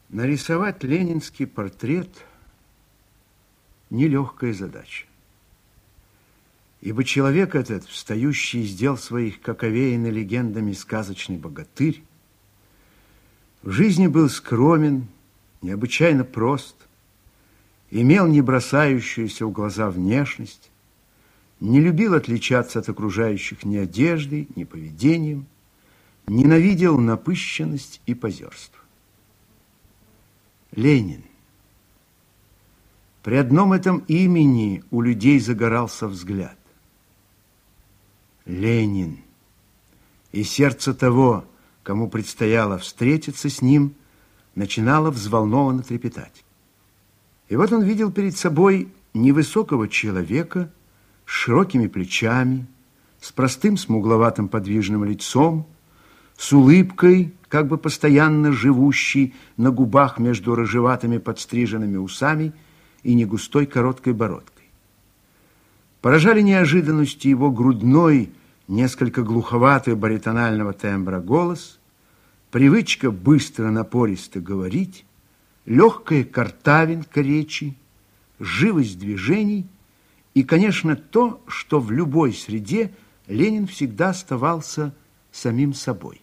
Нарисовать ленинский портрет – нелегкая задача. Ибо человек этот, встающий из дел своих, как овеянный легендами сказочный богатырь, в жизни был скромен, необычайно прост, имел не бросающуюся в глаза внешность, не любил отличаться от окружающих ни одеждой, ни поведением, ненавидел напыщенность и позерство. Ленин. При одном этом имени у людей загорался взгляд. Ленин. И сердце того, кому предстояло встретиться с ним, начинало взволнованно трепетать. И вот он видел перед собой невысокого человека с широкими плечами, с простым смугловатым подвижным лицом, с улыбкой, как бы постоянно живущей на губах между рыжеватыми подстриженными усами и негустой короткой бородкой. Поражали неожиданностью его грудной, несколько глуховатый баритонального тембра голос, привычка быстро напористо говорить, легкая картавинка речи, живость движений и, конечно, то, что в любой среде Ленин всегда оставался самим собой.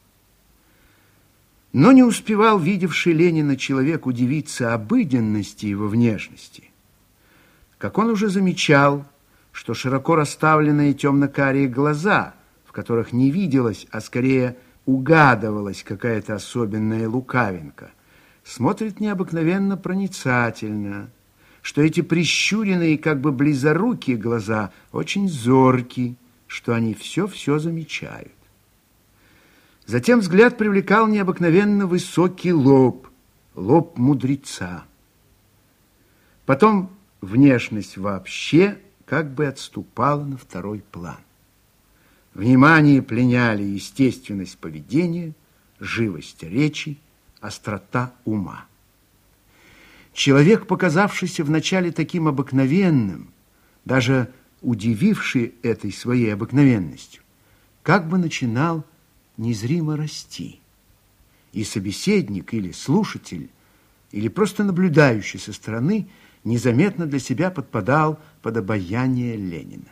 Но не успевал видевший Ленина человек удивиться обыденности его внешности, как он уже замечал, что широко расставленные темно-карие глаза, в которых не виделось, а скорее угадывалась какая-то особенная лукавинка, смотрят необыкновенно проницательно, что эти прищуренные, как бы близорукие глаза очень зорки, что они все замечают. Затем взгляд привлекал необыкновенно высокий лоб, лоб мудреца. Потом внешность вообще как бы отступала на второй план. Внимание пленяли естественность поведения, живость речи, острота ума. Человек, показавшийся вначале таким обыкновенным, даже удививший этой своей обыкновенностью, как бы начинал незримо расти. И собеседник или слушатель, или просто наблюдающий со стороны, незаметно для себя подпадал под обаяние Ленина.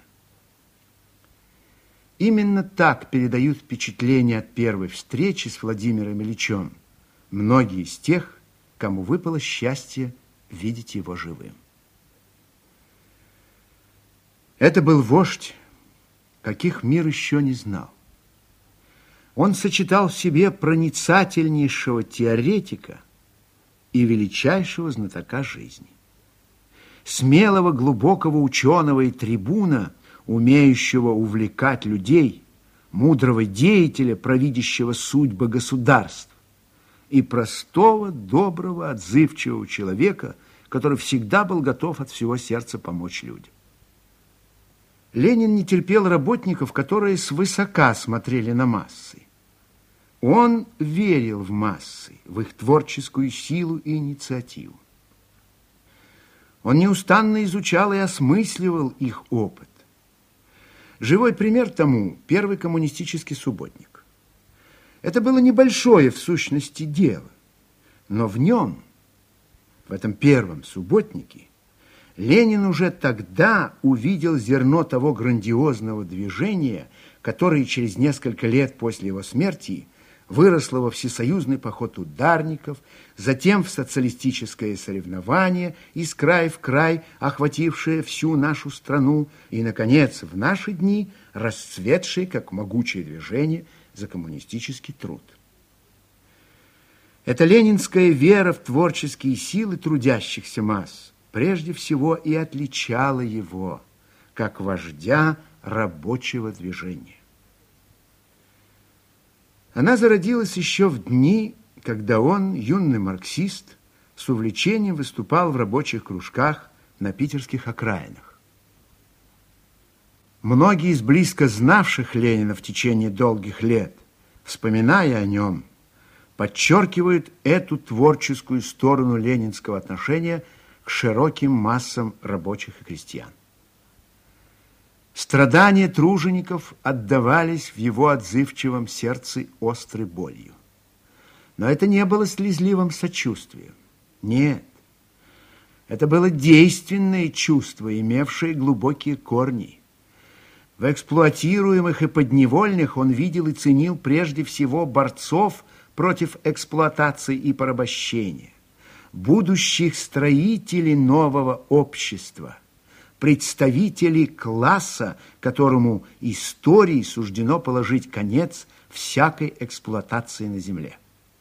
Именно так передают впечатление от первой встречи с Владимиром Ильичем многие из тех, кому выпало счастье видеть его живым. Это был вождь, каких мир еще не знал. Он сочетал в себе проницательнейшего теоретика и величайшего знатока жизни. Смелого, глубокого ученого и трибуна, умеющего увлекать людей, мудрого деятеля, провидящего судьбы государств, и простого, доброго, отзывчивого человека, который всегда был готов от всего сердца помочь людям. Ленин не терпел работников, которые свысока смотрели на массы. Он верил в массы, в их творческую силу и инициативу. Он неустанно изучал и осмысливал их опыт. Живой пример тому – первый коммунистический субботник. Это было небольшое в сущности дело, но в нем, в этом первом субботнике, Ленин уже тогда увидел зерно того грандиозного движения, которое через несколько лет после его смерти выросло во всесоюзный поход ударников, затем в социалистическое соревнование из края в край, охватившее всю нашу страну, и, наконец, в наши дни расцветшее как могучее движение за коммунистический труд. Эта ленинская вера в творческие силы трудящихся масс прежде всего и отличала его как вождя рабочего движения. Она зародилась еще в дни, когда он, юный марксист, с увлечением выступал в рабочих кружках на питерских окраинах. Многие из близко знавших Ленина в течение долгих лет, вспоминая о нем, подчеркивают эту творческую сторону ленинского отношения к широким массам рабочих и крестьян. Страдания тружеников отдавались в его отзывчивом сердце острой болью. Но это не было слезливым сочувствием. Нет, это было действенное чувство, имевшее глубокие корни. В эксплуатируемых и подневольных он видел и ценил прежде всего борцов против эксплуатации и порабощения, будущих строителей нового общества, представителей класса, которому истории суждено положить конец всякой эксплуатации на земле.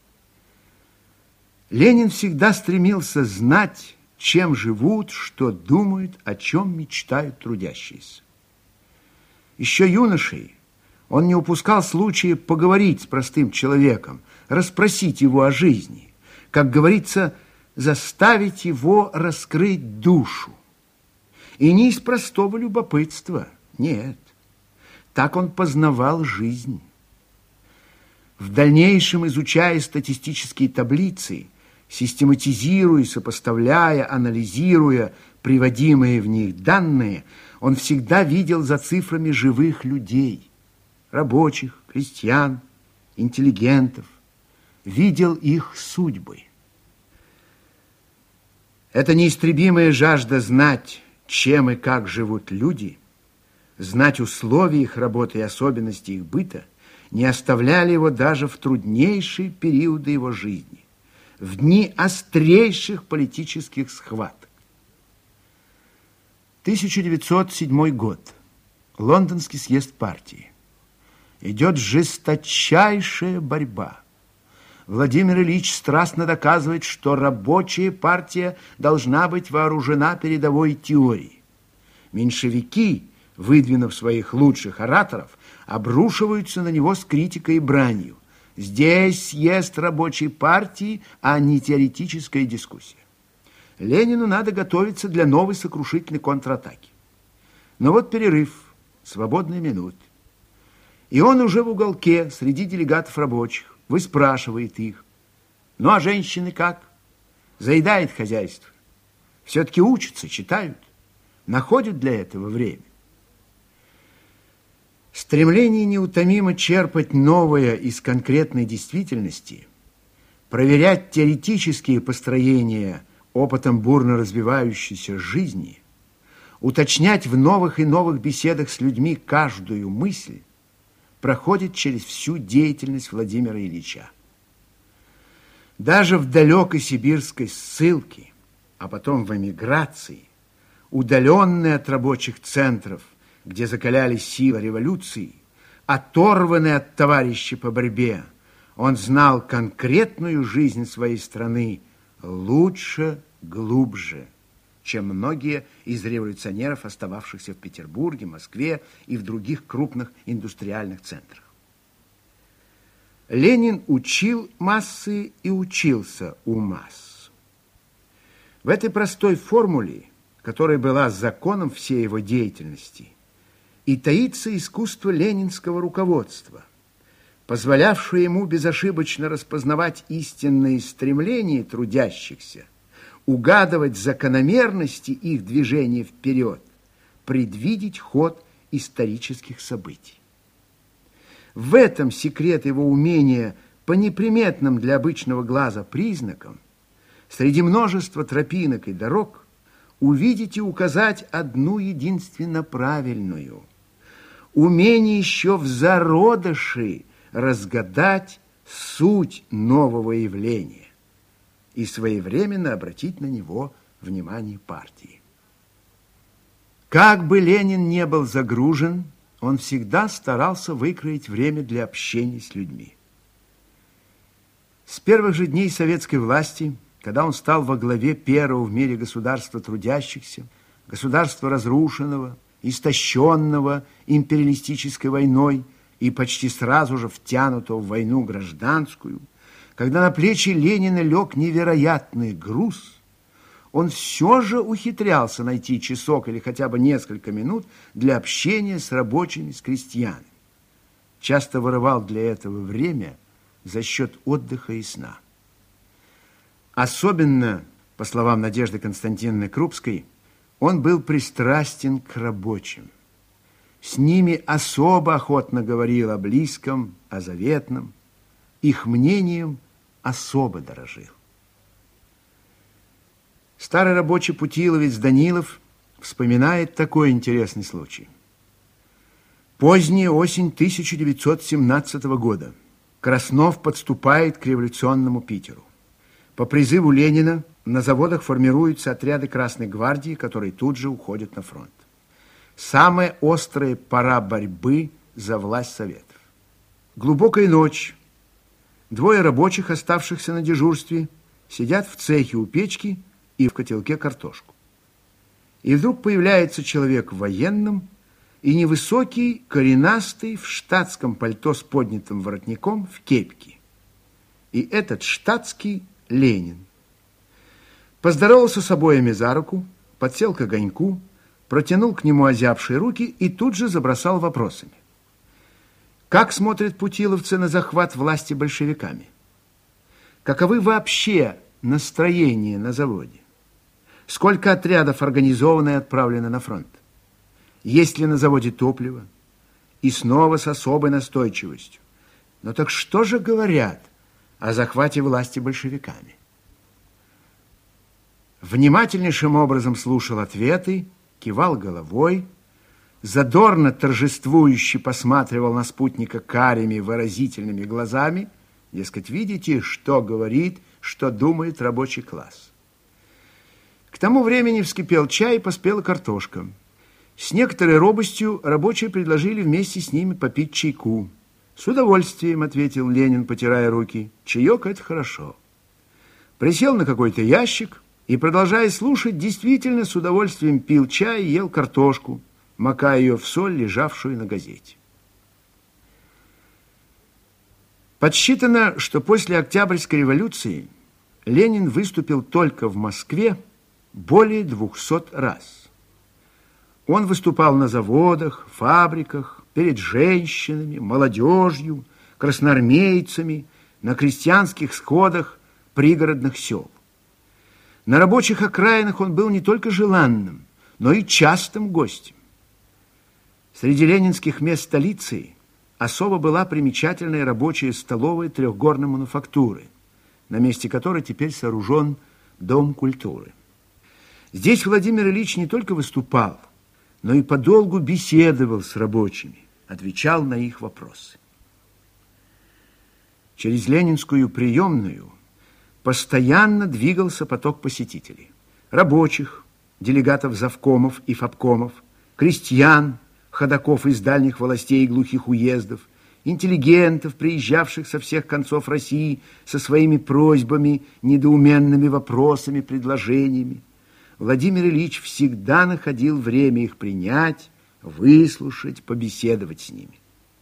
Ленин всегда стремился знать, чем живут, что думают, о чем мечтают трудящиеся. Еще юношей он не упускал случая поговорить с простым человеком, расспросить его о жизни, как говорится, заставить его раскрыть душу. И не из простого любопытства, нет. Так он познавал жизнь. В дальнейшем, изучая статистические таблицы, систематизируя, сопоставляя, анализируя приводимые в них данные, он всегда видел за цифрами живых людей, рабочих, крестьян, интеллигентов, видел их судьбы. Эта неистребимая жажда знать, чем и как живут люди, знать условия их работы и особенности их быта, не оставляли его даже в труднейшие периоды его жизни, в дни острейших политических схваток. 1907 год. Лондонский съезд партии. Идет жесточайшая борьба. Владимир Ильич страстно доказывает, что рабочая партия должна быть вооружена передовой теорией. Меньшевики, выдвинув своих лучших ораторов, обрушиваются на него с критикой и бранью. Здесь съезд рабочей партии, а не теоретическая дискуссия. Ленину надо готовиться для новой сокрушительной контратаки. Но вот перерыв, свободные минуты. И он уже в уголке среди делегатов рабочих, выспрашивает их. Ну, а женщины как? Заедает хозяйство. Все-таки учатся, читают, находят для этого время. Стремление неутомимо черпать новое из конкретной действительности, проверять теоретические построения опытом бурно развивающейся жизни, уточнять в новых и новых беседах с людьми каждую мысль, проходит через всю деятельность Владимира Ильича. Даже в далекой сибирской ссылке, а потом в эмиграции, удаленной от рабочих центров, где закалялись силы революции, оторванный от товарищей по борьбе, он знал конкретную жизнь своей страны лучше, глубже, чем многие из революционеров, остававшихся в Петербурге, Москве и в других крупных индустриальных центрах. Ленин учил массы и учился у масс. В этой простой формуле, которая была законом всей его деятельности, и таится искусство ленинского руководства, позволявшее ему безошибочно распознавать истинные стремления трудящихся, угадывать закономерности их движения вперед, предвидеть ход исторических событий. В этом секрет его умения по неприметным для обычного глаза признакам, среди множества тропинок и дорог, увидеть и указать одну единственно правильную. Умение еще в зародыше разгадать суть нового явления и своевременно обратить на него внимание партии. Как бы Ленин не был загружен, он всегда старался выкроить время для общения с людьми. С первых же дней советской власти, когда он стал во главе первого в мире государства трудящихся, государства разрушенного, истощенного империалистической войной и почти сразу же втянутого в войну гражданскую, когда на плечи Ленина лег невероятный груз, он все же ухитрялся найти часок или хотя бы несколько минут для общения с рабочими, с крестьянами. Часто вырывал для этого время за счет отдыха и сна. Особенно, по словам Надежды Константиновны Крупской, он был пристрастен к рабочим. С ними особо охотно говорил о близком, о заветном. Их мнением особо дорожил. Старый рабочий путиловец Данилов вспоминает такой интересный случай. Поздняя осень 1917 года. Краснов подступает к революционному Питеру. По призыву Ленина на заводах формируются отряды Красной гвардии, которые тут же уходят на фронт. Самая острая пора борьбы за власть Советов. Глубокая ночь. Двое рабочих, оставшихся на дежурстве, сидят в цехе у печки и в котелке картошку. И вдруг появляется человек в военном и невысокий, коренастый, в штатском пальто с поднятым воротником, в кепке. И этот штатский Ленин. Поздоровался с обоими за руку, подсел к огоньку, протянул к нему озябшие руки и тут же забросал вопросами. Как смотрят путиловцы на захват власти большевиками? Каковы вообще настроения на заводе? Сколько отрядов организовано и отправлено на фронт? Есть ли на заводе топливо? И снова с особой настойчивостью. Но так что же говорят о захвате власти большевиками? Внимательнейшим образом слушал ответы, кивал головой, задорно торжествующе посматривал на спутника карими выразительными глазами. Дескать, видите, что говорит, что думает рабочий класс. К тому времени вскипел чай и поспела картошка. С некоторой робостью рабочие предложили вместе с ними попить чайку. С удовольствием, ответил Ленин, потирая руки. Чаек — это хорошо. Присел на какой-то ящик и, продолжая слушать, действительно с удовольствием пил чай и ел картошку, макая ее в соль, лежавшую на газете. Подсчитано, что после Октябрьской революции Ленин выступил только в Москве более 200 раз. Он выступал на заводах, фабриках, перед женщинами, молодежью, красноармейцами, на крестьянских сходах пригородных сел. На рабочих окраинах он был не только желанным, но и частым гостем. Среди ленинских мест столицы особо была примечательная рабочая столовая трехгорной мануфактуры, на месте которой теперь сооружен Дом культуры. Здесь Владимир Ильич не только выступал, но и подолгу беседовал с рабочими, отвечал на их вопросы. Через ленинскую приемную постоянно двигался поток посетителей. Рабочих, делегатов завкомов и фабкомов, крестьян, ходоков из дальних властей и глухих уездов, интеллигентов, приезжавших со всех концов России со своими просьбами, недоуменными вопросами, предложениями. Владимир Ильич всегда находил время их принять, выслушать, побеседовать с ними.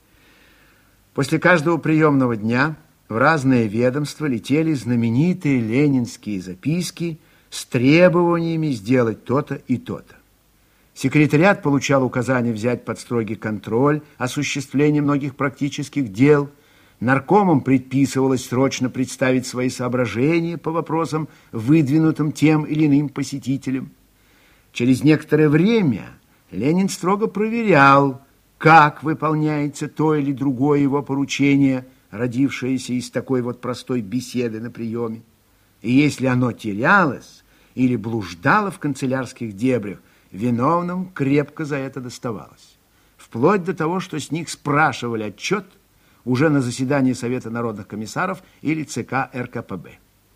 После каждого приемного дня в разные ведомства летели знаменитые ленинские записки с требованиями сделать то-то и то-то. Секретариат получал указание взять под строгий контроль осуществление многих практических дел. Наркомам предписывалось срочно представить свои соображения по вопросам, выдвинутым тем или иным посетителям. Через некоторое время Ленин строго проверял, как выполняется то или другое его поручение, родившееся из такой вот простой беседы на приеме. И если оно терялось или блуждало в канцелярских дебрях, виновным крепко за это доставалось. Вплоть до того, что с них спрашивали отчет уже на заседании Совета народных комиссаров или ЦК РКПБ.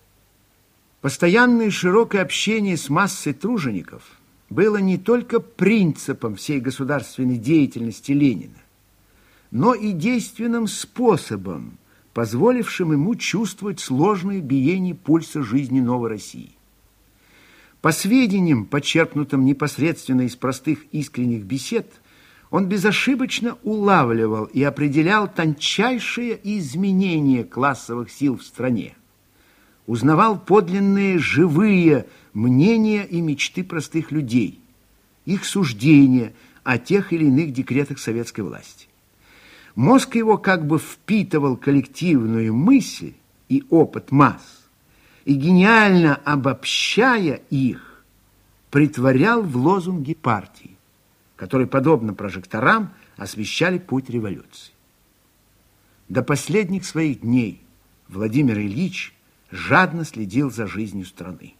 Постоянное широкое общение с массой тружеников было не только принципом всей государственной деятельности Ленина, но и действенным способом, позволившим ему чувствовать сложное биение пульса жизни новой России. По сведениям, почерпнутым непосредственно из простых искренних бесед, он безошибочно улавливал и определял тончайшие изменения классовых сил в стране, узнавал подлинные живые мнения и мечты простых людей, их суждения о тех или иных декретах советской власти. Мозг его как бы впитывал коллективную мысль и опыт масс, и, гениально обобщая их, притворял в лозунги партии, которые, подобно прожекторам, освещали путь революции. До последних своих дней Владимир Ильич жадно следил за жизнью страны.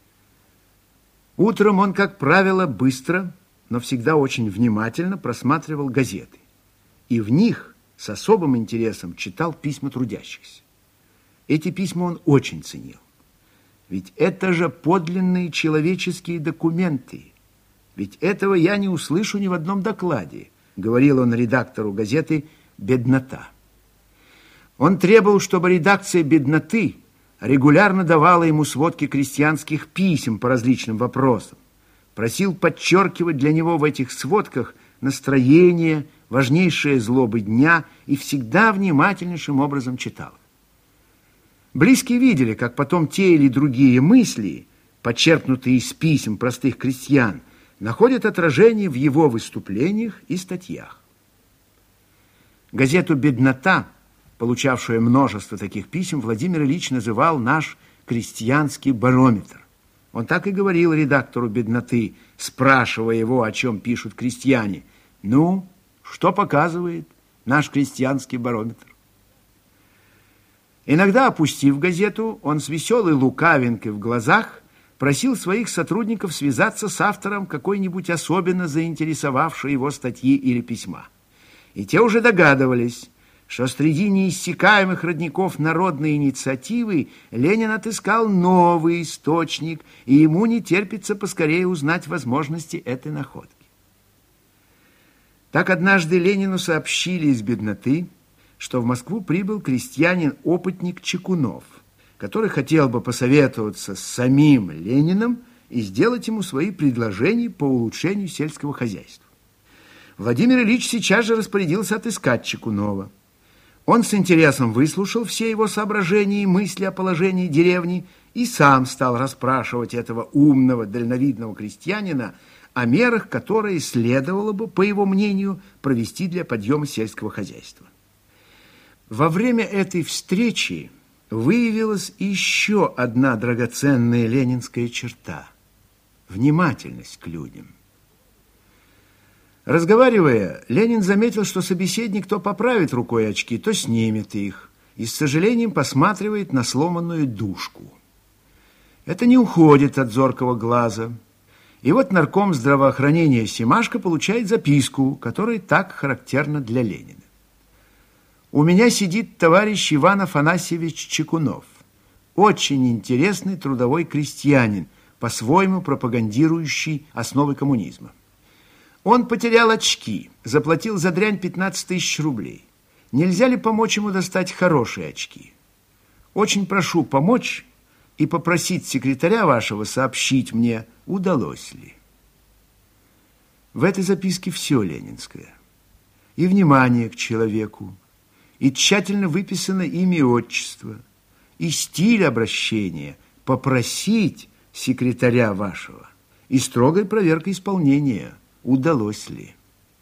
Утром он, как правило, быстро, но всегда очень внимательно просматривал газеты. И в них с особым интересом читал письма трудящихся. Эти письма он очень ценил. Ведь это же подлинные человеческие документы. Ведь этого я не услышу ни в одном докладе, говорил он редактору газеты «Беднота». Он требовал, чтобы редакция «Бедноты» регулярно давала ему сводки крестьянских писем по различным вопросам. Просил подчеркивать для него в этих сводках настроение, важнейшие злобы дня и всегда внимательнейшим образом читал. Близкие видели, как потом те или другие мысли, почерпнутые из писем простых крестьян, находят отражение в его выступлениях и статьях. Газету «Беднота», получавшую множество таких писем, Владимир Ильич называл наш крестьянский барометр. Он так и говорил редактору «Бедноты», спрашивая его, о чем пишут крестьяне. «Ну, что показывает наш крестьянский барометр?» Иногда, опустив газету, он с веселой лукавинкой в глазах просил своих сотрудников связаться с автором какой-нибудь особенно заинтересовавшей его статьи или письма. И те уже догадывались, что среди неиссякаемых родников народной инициативы Ленин отыскал новый источник, и ему не терпится поскорее узнать возможности этой находки. Так однажды Ленину сообщили из «Бедноты», что в Москву прибыл крестьянин-опытник Чекунов, который хотел бы посоветоваться с самим Лениным и сделать ему свои предложения по улучшению сельского хозяйства. Владимир Ильич сейчас же распорядился отыскать Чекунова. Он с интересом выслушал все его соображения и мысли о положении деревни и сам стал расспрашивать этого умного, дальновидного крестьянина о мерах, которые следовало бы, по его мнению, провести для подъема сельского хозяйства. Во время этой встречи выявилась еще одна драгоценная ленинская черта – внимательность к людям. Разговаривая, Ленин заметил, что собеседник то поправит рукой очки, то снимет их и с сожалением посматривает на сломанную дужку. Это не уходит от зоркого глаза. И вот нарком здравоохранения Семашко получает записку, которая так характерна для Ленина. «У меня сидит товарищ Иван Афанасьевич Чекунов, очень интересный трудовой крестьянин, по-своему пропагандирующий основы коммунизма. Он потерял очки, заплатил за дрянь 15 тысяч рублей. Нельзя ли помочь ему достать хорошие очки? Очень прошу помочь и попросить секретаря вашего сообщить мне, удалось ли». В этой записке все ленинское. И внимание к человеку, и тщательно выписано имя и отчество, и стиль обращения «попросить секретаря вашего», и строгая проверка исполнения, удалось ли.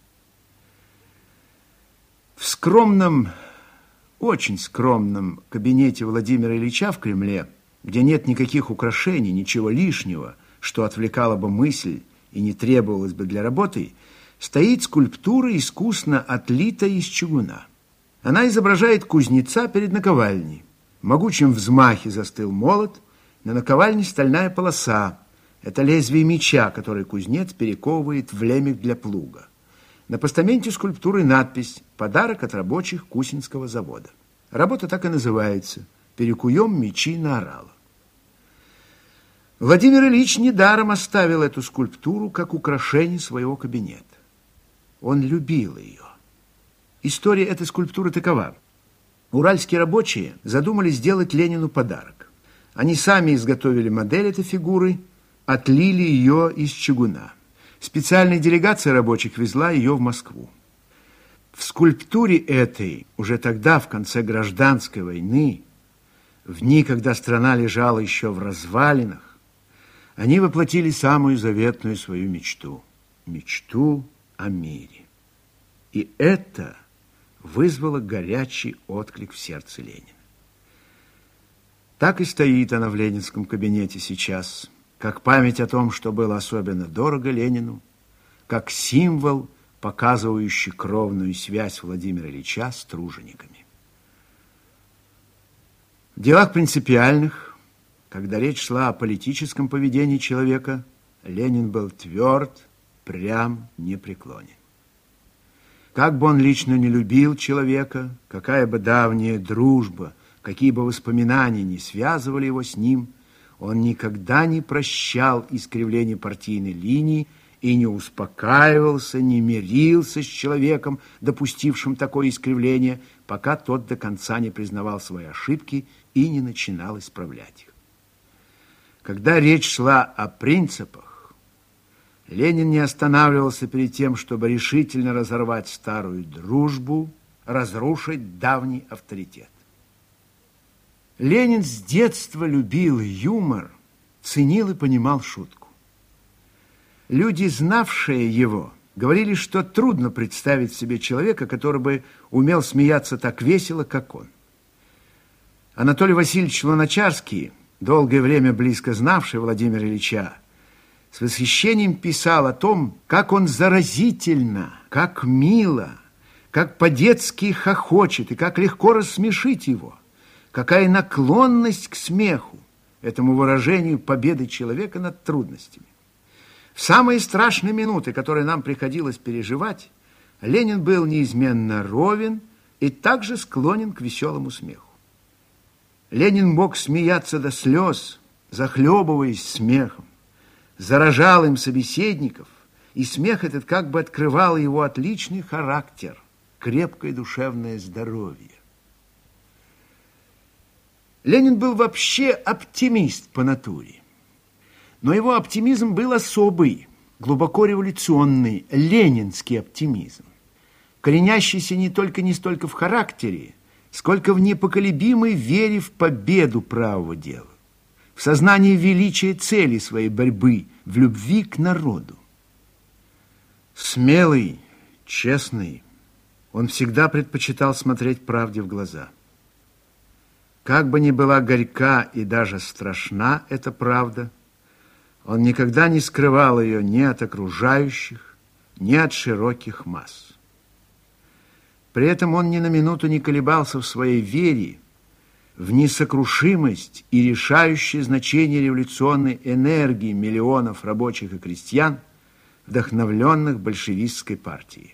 В скромном, очень скромном кабинете Владимира Ильича в Кремле, где нет никаких украшений, ничего лишнего, что отвлекало бы мысль и не требовалось бы для работы, стоит скульптура, искусно отлитая из чугуна. Она изображает кузнеца перед наковальней. В могучем взмахе застыл молот, на наковальне стальная полоса. Это лезвие меча, который кузнец перековывает в лемех для плуга. На постаменте скульптуры надпись «Подарок от рабочих Кусинского завода». Работа так и называется «Перекуем мечи на орала». Владимир Ильич недаром оставил эту скульптуру как украшение своего кабинета. Он любил ее. История этой скульптуры такова. Уральские рабочие задумали сделать Ленину подарок. Они сами изготовили модель этой фигуры, отлили ее из чугуна. Специальная делегация рабочих везла ее в Москву. В скульптуре этой, уже тогда, в конце гражданской войны, в дни, когда страна лежала еще в развалинах, они воплотили самую заветную свою мечту – мечту о мире. И это вызвало горячий отклик в сердце Ленина. Так и стоит она в ленинском кабинете сейчас, как память о том, что было особенно дорого Ленину, как символ, показывающий кровную связь Владимира Ильича с тружениками. В делах принципиальных, когда речь шла о политическом поведении человека, Ленин был тверд, прям, непреклонен. Как бы он лично не любил человека, какая бы давняя дружба, какие бы воспоминания не связывали его с ним, он никогда не прощал искривления партийной линии и не успокаивался, не мирился с человеком, допустившим такое искривление, пока тот до конца не признавал свои ошибки и не начинал исправлять их. Когда речь шла о принципах, Ленин не останавливался перед тем, чтобы решительно разорвать старую дружбу, разрушить давний авторитет. Ленин с детства любил юмор, ценил и понимал шутку. Люди, знавшие его, говорили, что трудно представить себе человека, который бы умел смеяться так весело, как он. Анатолий Васильевич Луначарский, долгое время близко знавший Владимира Ильича, с восхищением писал о том, как он заразительно, как мило, как по-детски хохочет и как легко рассмешить его, какая наклонность к смеху, этому выражению победы человека над трудностями. В самые страшные минуты, которые нам приходилось переживать, Ленин был неизменно ровен и также склонен к веселому смеху. Ленин мог смеяться до слез, захлебываясь смехом, заражал им собеседников, и смех этот как бы открывал его отличный характер, крепкое душевное здоровье. Ленин был вообще оптимист по натуре. Но его оптимизм был особый, глубоко революционный, ленинский оптимизм, коренящийся не столько в характере, сколько в непоколебимой вере в победу правого дела, в сознании величия цели своей борьбы, в любви к народу. Смелый, честный, он всегда предпочитал смотреть правде в глаза. Как бы ни была горька и даже страшна эта правда, он никогда не скрывал ее ни от окружающих, ни от широких масс. При этом он ни на минуту не колебался в своей вере в несокрушимость и решающее значение революционной энергии миллионов рабочих и крестьян, вдохновленных большевистской партией.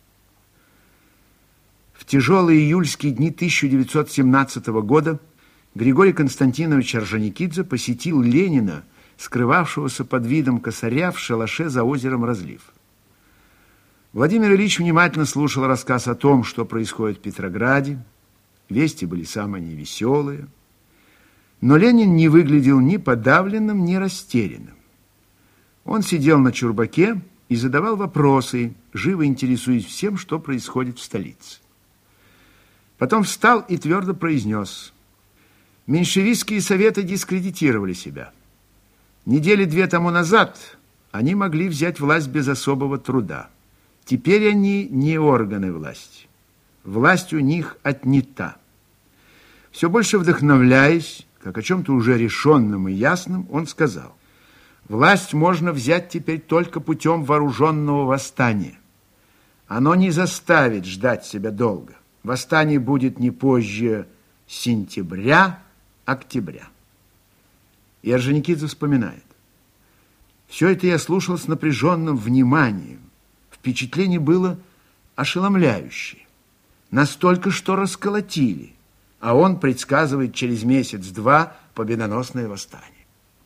В тяжелые июльские дни 1917 года Григорий Константинович Орджоникидзе посетил Ленина, скрывавшегося под видом косаря в шалаше за озером Разлив. Владимир Ильич внимательно слушал рассказ о том, что происходит в Петрограде. Вести были самые невеселые. Но Ленин не выглядел ни подавленным, ни растерянным. Он сидел на чурбаке и задавал вопросы, живо интересуясь всем, что происходит в столице. Потом встал и твердо произнес: меньшевистские советы дискредитировали себя. Недели 2 тому назад они могли взять власть без особого труда. Теперь они не органы власти. Власть у них отнята. Все больше вдохновляясь, как о чем-то уже решенном и ясном, он сказал: власть можно взять теперь только путем вооруженного восстания. Оно не заставит ждать себя долго. Восстание будет не позже сентября, октября. И Орджоникидзе вспоминает: все это я слушал с напряженным вниманием. Впечатление было ошеломляющее. Настолько, что расколотили. А он предсказывает через месяц-два победоносное восстание.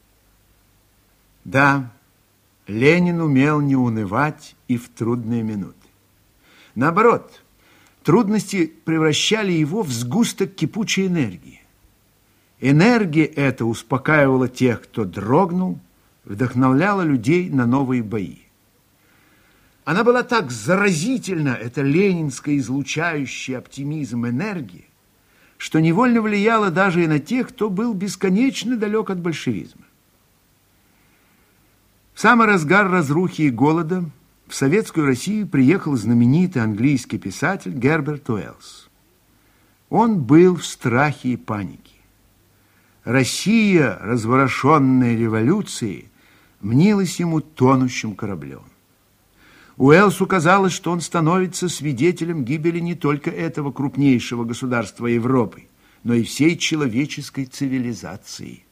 Да, Ленин умел не унывать и в трудные минуты. Наоборот, трудности превращали его в сгусток кипучей энергии. Энергия эта успокаивала тех, кто дрогнул, вдохновляла людей на новые бои. Она была так заразительна, эта ленинская излучающая оптимизм энергия, что невольно влияла даже и на тех, кто был бесконечно далек от большевизма. В самый разгар разрухи и голода в советскую Россию приехал знаменитый английский писатель Герберт Уэллс. Он был в страхе и панике. Россия, разворошенная революцией, мнилась ему тонущим кораблем. Уэллсу казалось, что он становится свидетелем гибели не только этого крупнейшего государства Европы, но и всей человеческой цивилизации.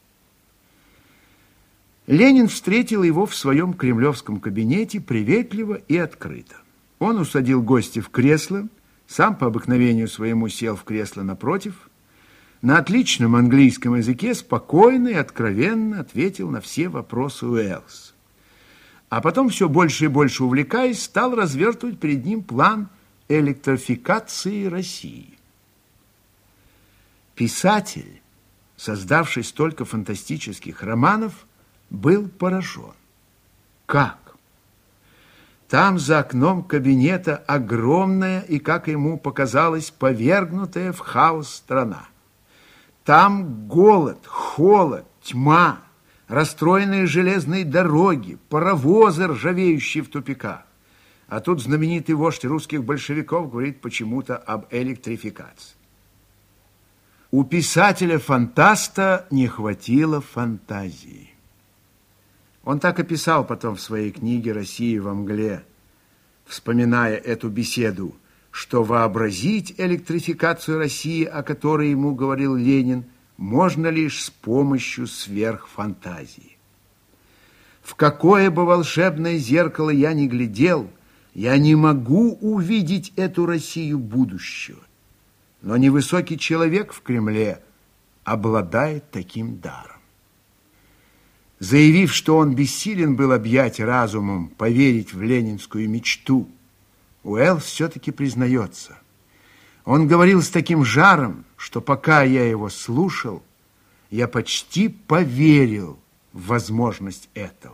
Ленин встретил его в своем кремлевском кабинете приветливо и открыто. Он усадил гостя в кресло, сам по обыкновению своему сел в кресло напротив, на отличном английском языке спокойно и откровенно ответил на все вопросы Уэллс. А потом, все больше и больше увлекаясь, стал развертывать перед ним план электрификации России. Писатель, создавший столько фантастических романов, был поражен. Как? Там за окном кабинета огромная и, как ему показалось, повергнутая в хаос страна. Там голод, холод, тьма, расстроенные железные дороги, паровозы, ржавеющие в тупиках. А тут знаменитый вождь русских большевиков говорит почему-то об электрификации. У писателя-фантаста не хватило фантазии. Он так и писал потом в своей книге «Россия во мгле», вспоминая эту беседу, что вообразить электрификацию России, о которой ему говорил Ленин, можно лишь с помощью сверхфантазии. В какое бы волшебное зеркало я ни глядел, я не могу увидеть эту Россию будущего. Но невысокий человек в Кремле обладает таким даром. Заявив, что он бессилен был объять разумом, поверить в ленинскую мечту, Уэллс все-таки признается. Он говорил с таким жаром, что пока я его слушал, я почти поверил в возможность этого.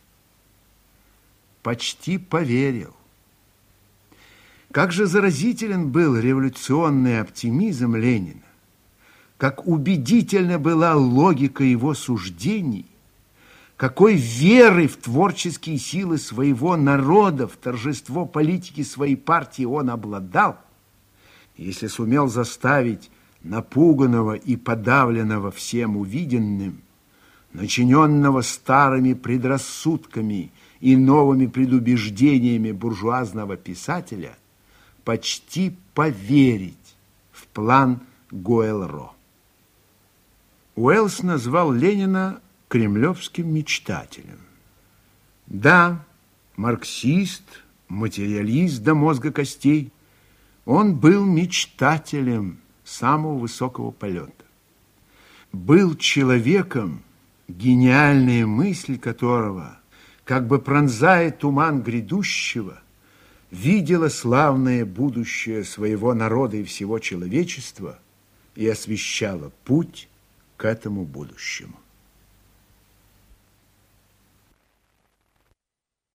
Почти поверил. Как же заразителен был революционный оптимизм Ленина, как убедительна была логика его суждений, какой верой в творческие силы своего народа, в торжество политики своей партии он обладал, если сумел заставить напуганного и подавленного всем увиденным, начиненного старыми предрассудками и новыми предубеждениями буржуазного писателя, почти поверить в план Гоэл-Ро. Уэллс назвал Ленина кремлевским мечтателем. Да, марксист, материалист до мозга костей, он был мечтателем самого высокого полета. Был человеком, гениальная мысль которого, как бы пронзая туман грядущего, видела славное будущее своего народа и всего человечества и освещала путь к этому будущему.